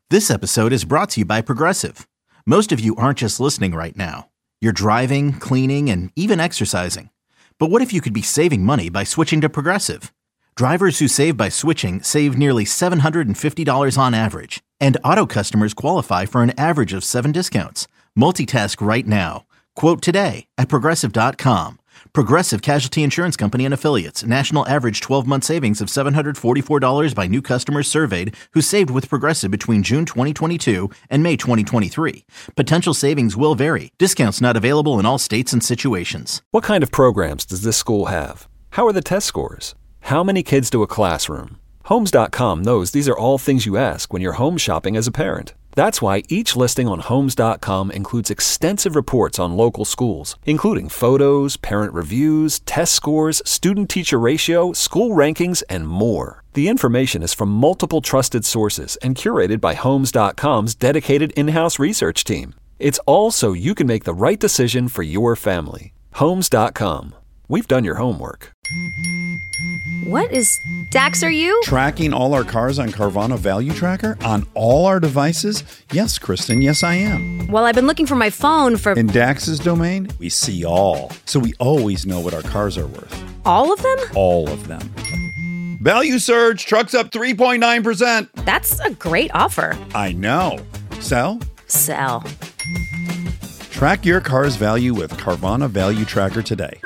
This episode is brought to you by Progressive. Most of you aren't just listening right now. You're driving, cleaning, and even exercising. But what if you could be saving money by switching to Progressive? Drivers who save by switching save nearly $750 on average. And auto customers qualify for an average of 7 discounts. Multitask right now. Quote today at Progressive.com. Progressive Casualty Insurance Company and Affiliates. National average 12-month savings of $744 by new customers surveyed who saved with Progressive between June 2022 and May 2023. Potential savings will vary. Discounts not available in all states and situations. What kind of programs does this school have? How are the test scores? How many kids do a classroom? Homes.com knows these are all things you ask when you're home shopping as a parent. That's why each listing on Homes.com includes extensive reports on local schools, including photos, parent reviews, test scores, student-teacher ratio, school rankings, and more. The information is from multiple trusted sources and curated by Homes.com's dedicated in-house research team. It's all so you can make the right decision for your family. Homes.com. We've done your homework. What is... Dax, are you? Tracking all our cars on Carvana Value Tracker on all our devices? Yes, Kristen, yes I am. Well, I've been looking for my phone for... In Dax's domain, we see all. So we always know what our cars are worth. All of them? All of them. Value surge, trucks up 3.9%. That's a great offer. I know. Sell? Sell. Track your car's value with Carvana Value Tracker today.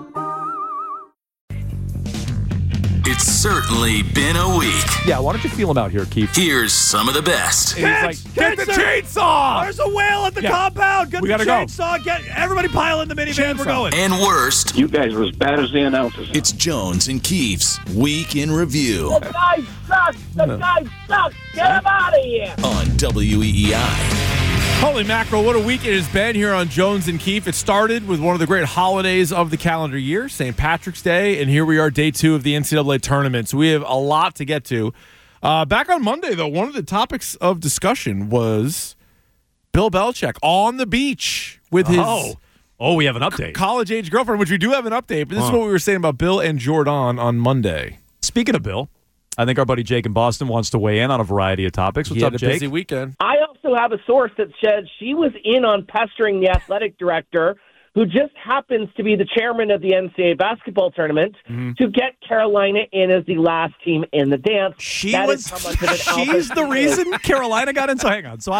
It's certainly been a week. Yeah, why don't you feel him out here, Keith? Here's some of the best. He's like, get the chainsaw! There's a whale at the compound! Get we the gotta chainsaw! Get everybody pile in the minivan, we're going. And worst. You guys are as bad as the announcers. It's Jones and Keefe's Week in Review. The guy sucks! The guy sucks! Get him out of here! On WEEI. Holy mackerel, what a week it has been here on Jones and Keefe. It started with one of the great holidays of the calendar year, St. Patrick's Day, and here we are, day 2 of the NCAA tournament. So we have a lot to get to. Back on Monday, though, one of the topics of discussion was Bill Belichick on the beach with his we have an update. College-age girlfriend, which we do have an update, but this is what we were saying about Bill and Jordan on Monday. Speaking of Bill, I think our buddy Jake in Boston wants to weigh in on a variety of topics. What's up, Jake? He had a busy weekend. I also have a source that said she was in on pestering the athletic director, who just happens to be the chairman of the NCAA basketball tournament, to get Carolina in as the last team in the dance. She's the reason Carolina got in. So hang on. So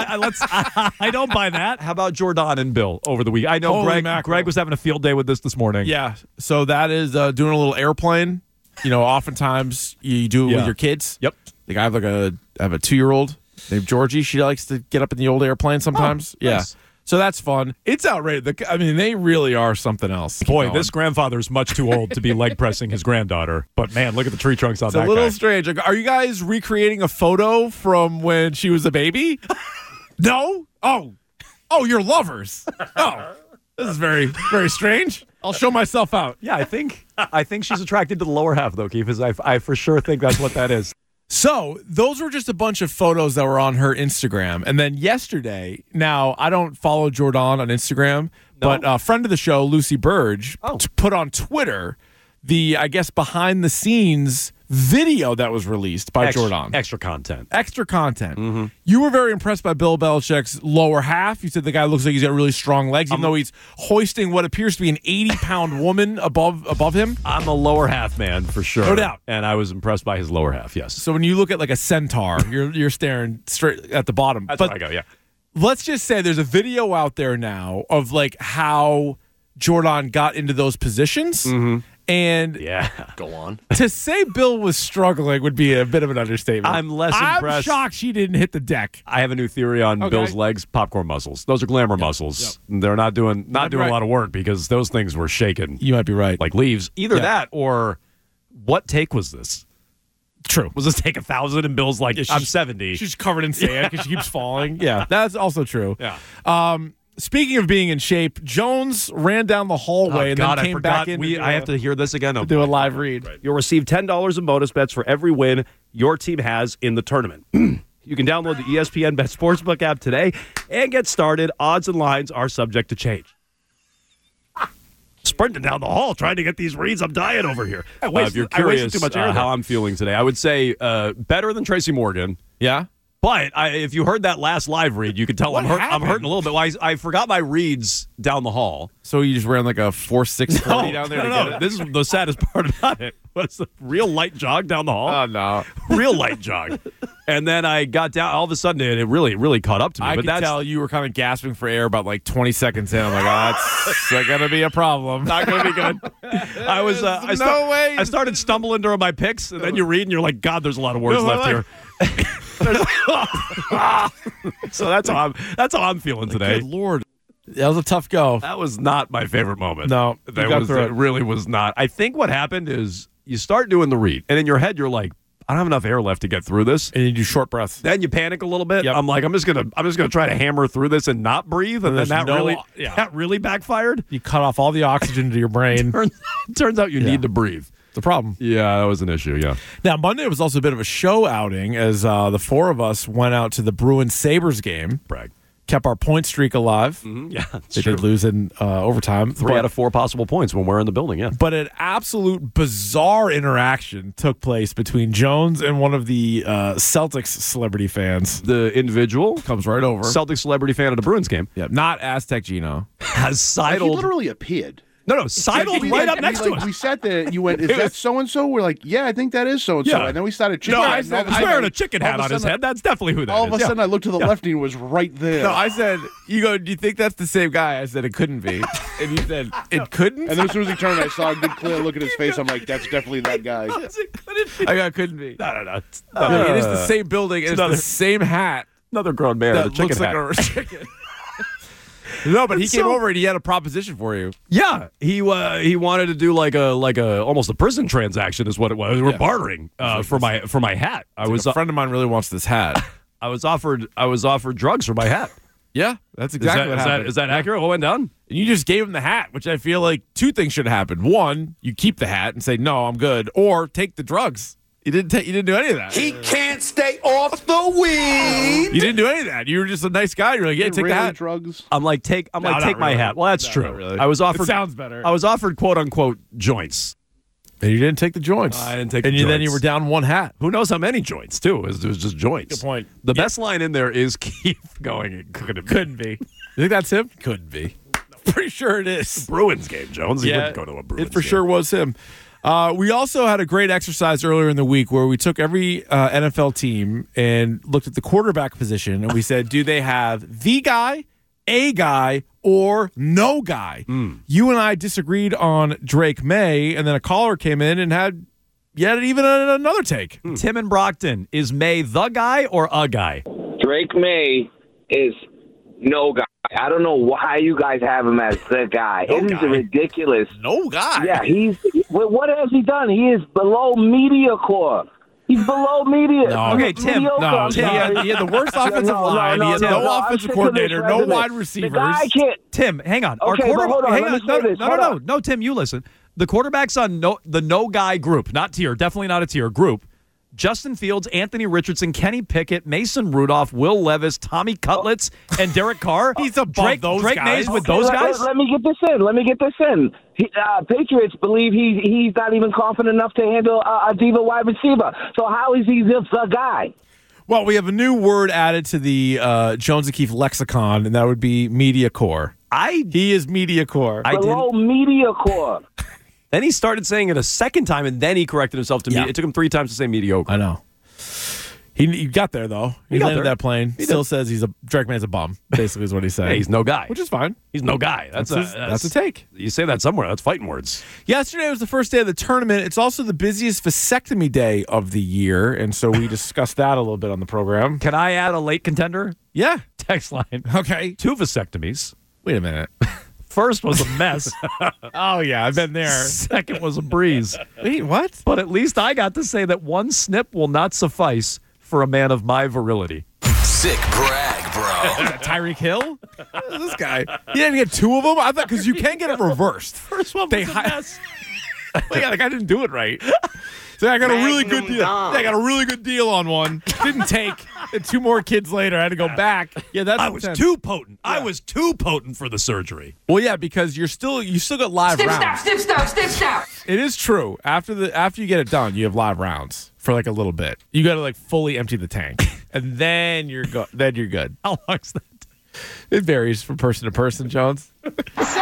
I don't buy that. How about Jordan and Bill over the week? I know Greg was having a field day with this morning. Yeah. So that is doing a little airplane. You know, oftentimes you do it with your kids. Yep. Like I have a 2-year-old named Georgie. She likes to get up in the old airplane sometimes. Oh, nice. Yeah. So that's fun. It's outrageous. I mean, they really are something else. Boy, this grandfather is much too old to be leg pressing his granddaughter. But man, look at the tree trunks on that guy. It's a little strange. Are you guys recreating a photo from when she was a baby? No? Oh, you're lovers. Oh, this is very, very strange. I'll show myself out. Yeah, I think she's attracted to the lower half, though, Keith. I for sure think that's what that is. So those were just a bunch of photos that were on her Instagram. And then yesterday, now I don't follow Jordan on Instagram, but a friend of the show, Lucy Burge, put on Twitter the, I guess, behind-the-scenes video that was released by Jordan. Extra content. Mm-hmm. You were very impressed by Bill Belichick's lower half. You said the guy looks like he's got really strong legs, even though he's hoisting what appears to be an 80-pound woman above him. I'm a lower half man, for sure. No doubt. And I was impressed by his lower half, yes. So when you look at like a centaur, you're staring straight at the bottom. That's where I go, yeah. Let's just say there's a video out there now of like how Jordan got into those positions. Mm-hmm. And go on. To say Bill was struggling would be a bit of an understatement. I'm less impressed. I'm shocked she didn't hit the deck. I have a new theory on Bill's legs: popcorn muscles. Those are glamour muscles. Yep. They're not doing a lot of work because those things were shaking. You might be right, like leaves. Either that or what take was this? True. Was this take 1,000 and Bill's like, I'm 70. She's covered in sand because she keeps falling. Yeah, that's also true. Yeah. Speaking of being in shape, Jones ran down the hallway and then came back in. I have to hear this again. Do a live read. Right. You'll receive $10 in bonus bets for every win your team has in the tournament. You can download the ESPN Bet Sportsbook app today and get started. Odds and lines are subject to change. Sprinting down the hall trying to get these reads. I'm dying over here. If you're curious too much air how I'm feeling today, I would say better than Tracy Morgan. Yeah. But if you heard that last live read, you could tell I'm hurting a little bit. Well, I forgot my reads down the hall. So you just ran like a 4.640 down there? No. This is the saddest part about it. Was a real light jog down the hall. Oh, no. Real light jog. And then I got down. All of a sudden, it really caught up to me. I could tell you were kind of gasping for air about like 20 seconds in. I'm like, that's going to be a problem. Not going to be good. I started stumbling during my picks, and then you read, and you're like, God, there's a lot of words left here. So that's how I'm feeling today. Good Lord. That was a tough go. That was not my favorite moment. No, it really was not. I think what happened is you start doing the read, and in your head you're like, I don't have enough air left to get through this. And you do short breaths. Then you panic a little bit. Yep. I'm like, I'm just gonna try to hammer through this and not breathe. And then that really backfired. You cut off all the oxygen to your brain. Turns out you need to breathe. The problem. Yeah, that was an issue, yeah. Now, Monday was also a bit of a show outing as the four of us went out to the Bruins-Sabres game. Brag. Kept our point streak alive. Mm-hmm. Yeah, they did lose in overtime. 3 out of 4 possible points when we're in the building, yeah. But an absolute bizarre interaction took place between Jones and one of the Celtics celebrity fans. The individual comes right over. Celtics celebrity fan at a Bruins game. Yeah, not Aztec Gino. Has sidled. He literally appeared. No, sidled right up next to us. We sat there. You went, is that so-and-so? We're like, yeah, I think that is so-and-so. Yeah. And then we started chicken. No, he's wearing a chicken hat on his head. That's definitely who that is. All of a sudden, I looked to the left, and he was right there. No, I said, you go, do you think that's the same guy? I said, it couldn't be. And you said, it couldn't? And then as soon as he turned, I saw a good, clear look at his face. I'm like, that's definitely that guy. I got, couldn't be. No. It is the same building, and it's the same hat. Another grown man with a chicken hat. Looks like a chicken. No, but he came over and he had a proposition for you. Yeah, he wanted to do like a almost a prison transaction is what it was. We were bartering for my hat. A friend of mine really wants this hat. I was offered drugs for my hat. Yeah, that's exactly what happened. Is that accurate? What went down? And you just gave him the hat, which I feel like 2 things should happen. One, you keep the hat and say no, I'm good, or take the drugs. You didn't do any of that. He can't stay off the weed. You didn't do any of that. You were just a nice guy. You're like, yeah, take the hat. Drugs. I'm like, take my hat. Well, that's true. Really. I was offered. It sounds better. I was offered quote unquote joints. And you didn't take the joints. I didn't take. And the joints. Then you were down 1 hat. Who knows how many joints too? It was just joints. Good point. The best line in there is Keith going. It couldn't be. You think that's him? Couldn't be. Pretty sure it is. The Bruins game, Jones. He wouldn't go to a Bruins. It for sure was him. We also had a great exercise earlier in the week where we took every NFL team and looked at the quarterback position, and we said, do they have the guy, a guy, or no guy? You and I disagreed on Drake May, and then a caller came in and had yet even another take. Tim in Brockton, is May the guy or a guy? Drake May is no guy. I don't know why you guys have him as the guy. It is ridiculous. No guy. Yeah, what has he done? He is below media core. He's below media. No. Okay, Tim. No, he had the worst offensive line. He had no offensive coordinator, no wide receivers. The guy can't. Tim, hang on. Okay, Our hold on. No, Tim, you listen. The quarterbacks on the no guy group, not tier, definitely not a tier group. Justin Fields, Anthony Richardson, Kenny Pickett, Mason Rudolph, Will Levis, Tommy Cutlets, and Derek Carr. He's above those Drake guys. Mays with those guys? Let me get this in. Patriots believe he's not even confident enough to handle a diva wide receiver. So how is he the guy? Well, we have a new word added to the Jones and Keefe lexicon, and that would be media core. He is media core. Below media core. Then he started saying it a second time, and then he corrected himself to me. It took him 3 times to say mediocre. I know. He got there, though. He landed that plane. He still says Drake May's a bum, basically is what he's saying. Hey, he's no guy. Which is fine. He's no guy. That's a take. You say that somewhere. That's fighting words. Yesterday was the first day of the tournament. It's also the busiest vasectomy day of the year, and so we discussed that a little bit on the program. Can I add a late contender? Yeah. Text line. Okay. 2 vasectomies. Wait a minute. First was a mess. Oh, yeah, I've been there. Second was a breeze. Wait, what? But at least I got to say that 1 snip will not suffice for a man of my virility. Sick brag, bro. Tyreek Hill? This guy. You didn't get 2 of them? I thought because you can get it reversed. First one was a mess. Well, yeah, the guy didn't do it right. So I got a really good deal. I got a really good deal on one. Didn't take. And 2 more kids later, I had to go back. Yeah, that's. I was too potent. Yeah. I was too potent for the surgery. Well, yeah, because you still got live rounds. Snip, stop. It is true. After you get it done, you have live rounds for like a little bit. You got to like fully empty the tank. and then you're good. How long's that? It varies from person to person, Jones. 7!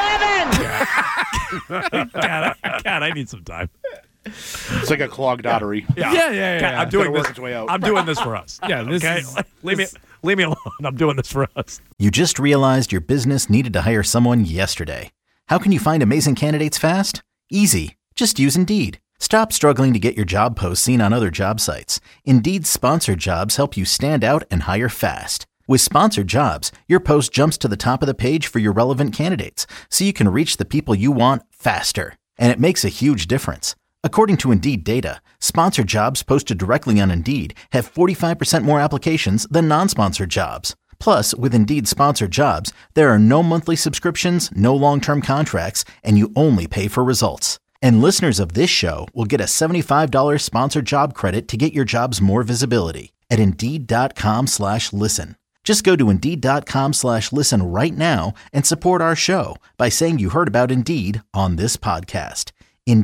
God, I need some time. It's like a clogged artery. Yeah. I'm doing Gotta this. work its way out. I'm doing this for us. Yeah, this Okay, is- leave me alone. I'm doing this for us. You just realized your business needed to hire someone yesterday. How can you find amazing candidates fast? Easy. Just use Indeed. Stop struggling to get your job posts seen on other job sites. Indeed's sponsored jobs help you stand out and hire fast. With sponsored jobs, your post jumps to the top of the page for your relevant candidates, so you can reach the people you want faster. And it makes a huge difference. According to Indeed data, sponsored jobs posted directly on Indeed have 45% more applications than non-sponsored jobs. Plus, with Indeed sponsored jobs, there are no monthly subscriptions, no long-term contracts, and you only pay for results. And listeners of this show will get a $75 sponsored job credit to get your jobs more visibility at Indeed.com/listen. Just go to Indeed.com/listen right now and support our show by saying you heard about Indeed on this podcast.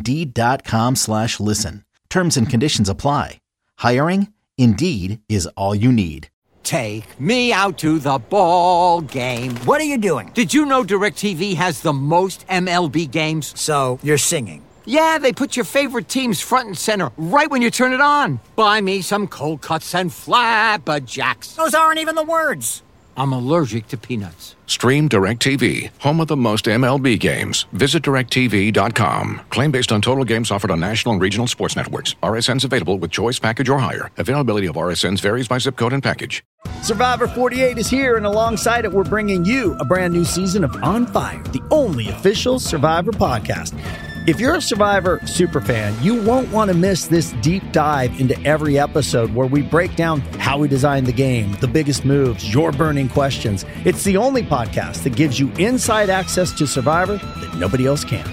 Indeed.com/listen. Terms and conditions apply. Hiring? Indeed is all you need. Take me out to the ball game. What are you doing? Did you know DirecTV has the most MLB games? So, you're singing. Yeah, they put your favorite teams front and center right when you turn it on. Buy me some cold cuts and flapjacks. Those aren't even the words. I'm allergic to peanuts. Stream DirecTV, home of the most MLB games. Visit DirecTV.com. Claim based on total games offered on national and regional sports networks. RSNs available with choice package or higher. Availability of RSNs varies by zip code and package. Survivor 48 is here, and alongside it, we're bringing you a brand new season of On Fire, the only official Survivor podcast. If you're a Survivor superfan, you won't want to miss this deep dive into every episode where we break down how we designed the game, the biggest moves, your burning questions. It's the only podcast that gives you inside access to Survivor that nobody else can.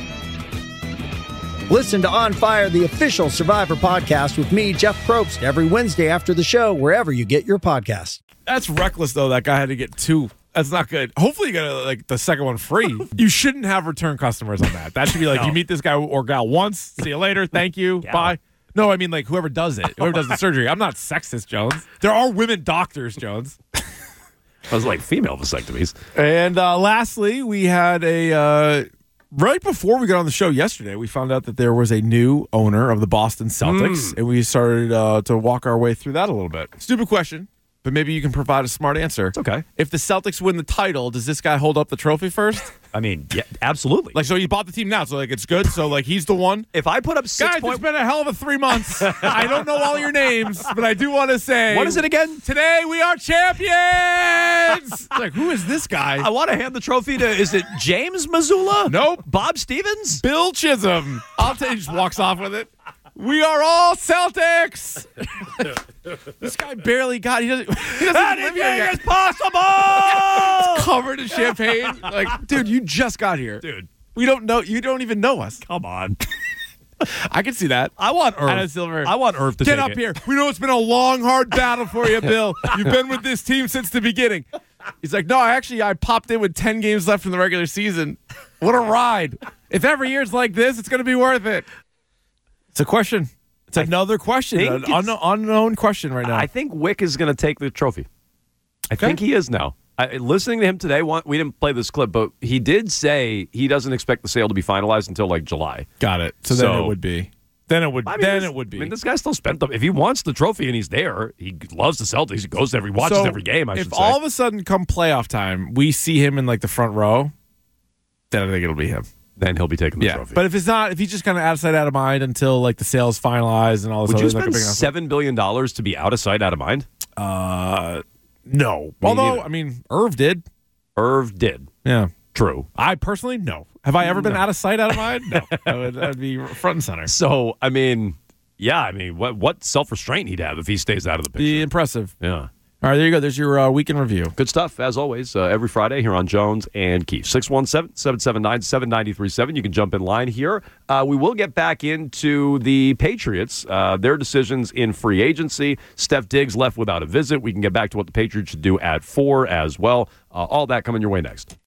Listen to On Fire, the official Survivor podcast with me, Jeff Probst, every Wednesday after the show, wherever you get your podcasts. That's reckless, though. That guy had to get 2. That's not good. Hopefully, you got the second one free. You shouldn't have return customers on that. That should be like you meet this guy or gal once. See you later. Thank you. Bye. No, I mean like whoever does it, whoever does the surgery. I'm not sexist, Jones. There are women doctors, Jones. I was like female vasectomies. And lastly, we had a right before we got on the show yesterday, we found out that there was a new owner of the Boston Celtics, and we started to walk our way through that a little bit. Stupid question. But maybe you can provide a smart answer. It's okay. If the Celtics win the title, does this guy hold up the trophy first? I mean, yeah, absolutely. Like, so you bought the team now, so like it's good. So like he's the one. If I put up 6 guys, it's been a hell of a 3 months. I don't know all your names, but I do want to say, what is it again? Today we are champions. It's like, who is this guy? I want to hand the trophy to. Is it James Mazzulla? Nope. Bob Stevens? Bill Chisholm. I'll tell you, he just walks off with it. We are all Celtics. This guy barely got. He doesn't live here yet. Anything is possible. It's covered in champagne. Like, dude, you just got here, dude. We don't know. You don't even know us. Come on. I can see that. I want Irv. Anna Silver. I want Irv to get take up it. here. We know it's been a long, hard battle for you, Bill. You've been with this team since the beginning. He's like, no, I popped in with 10 games left in the regular season. What a ride. If every year's like this, it's going to be worth it. It's a question. It's another question. An unknown question right now. I think Wick is going to take the trophy. I think he is now. Listening to him today, we didn't play this clip, but he did say he doesn't expect the sale to be finalized until like July. Got it. So then it would be. Then it would be. I mean, this guy still spent them. If he wants the trophy and he's there, he loves the Celtics. He goes to watches every game, I should say. If all of a sudden come playoff time, we see him in like the front row, then I think it'll be him. Then he'll be taking the trophy. But if it's not, if he's just kind of out of sight, out of mind until like the sale's finalized and all this, would you spend $7 billion to be out of sight, out of mind? No. Although, I mean, Irv did. Yeah. True. I personally, no. Have I ever been out of sight, out of mind? No. that would be front and center. So, I mean, what self-restraint he'd have if he stays out of the picture. Be impressive. Yeah. All right, there you go. There's your week in review. Good stuff, as always, every Friday here on Jones and Keefe. 617-779-7937. You can jump in line here. We will get back into the Patriots, their decisions in free agency. Steph Diggs left without a visit. We can get back to what the Patriots should do at 4 as well. All that coming your way next.